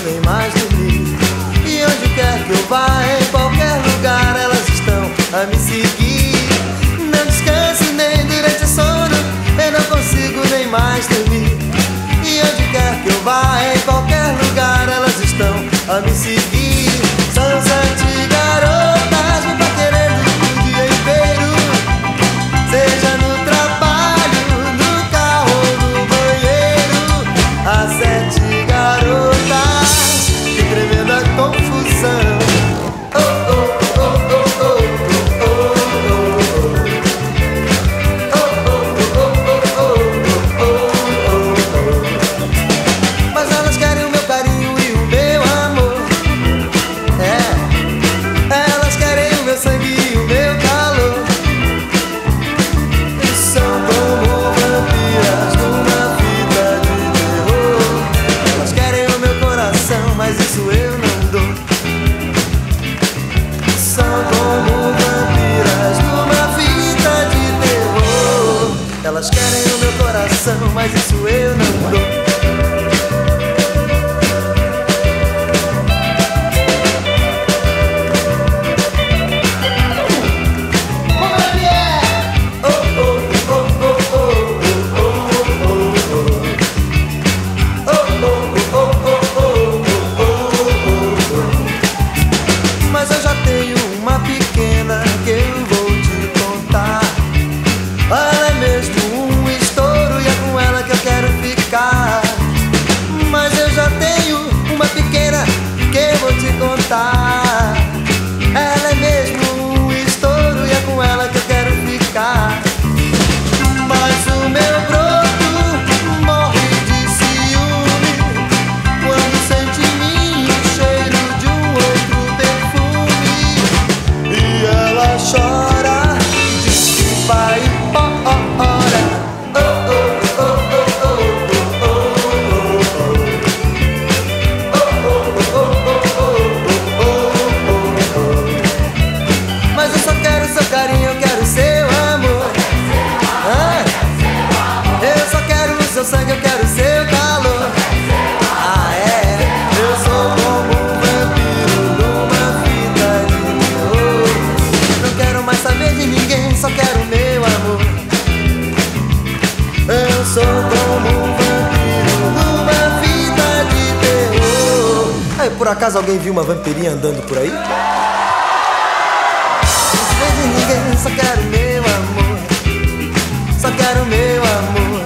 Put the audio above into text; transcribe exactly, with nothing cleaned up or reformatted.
nem mais dormir. E onde quer que eu vá, em qualquer lugar elas estão a me seguir. Não descanso nem durante o sono, eu não consigo nem mais dormir. E onde quer que eu vá, em qualquer lugar elas estão a me seguir. São sete garotas me paquerando o dia inteiro, seja no trabalho, no carro ou no banheiro. As sete garotas, que tremenda confusão. Oh, oh, oh, oh, oh, oh, oh, oh, oh, oh. Mas elas querem o meu carinho e o meu amor. É, elas querem o meu sangue e o meu calor. E são como vampiras numa fita de terror. Elas querem o meu coração, mas isso eu não dou. São como vampiras numa fita de terror. Elas querem o meu coração, mas isso eu não dou. Mas eu já tenho uma pequena que eu vou te contar. Ela é mesmo um estouro e é com ela que eu quero ficar. Mas eu já tenho uma pequena que eu vou te contar. Ela é mesmo um estouro e é com ela que eu quero ficar. Mas o meu broto morre de ciúme quando sente em mim o cheiro de um outro perfume. E ela chora e diz que vai embora. Oh, oh, oh, oh, oh, oh, oh, oh, oh. Mas eu só quero seu carinho, eu quero seu amor. Ah, eu só quero o seu sangue, eu quero seu calor. Ah, é, eu sou como um vampiro numa fita de terror. Não quero mais saber de ninguém, só quero meu amor. Eu sou como um vampiro numa fita de terror. Aí, por acaso alguém viu uma vampirinha andando por aí? Não se vê de ninguém, só quero meu amor. Só quero meu amor.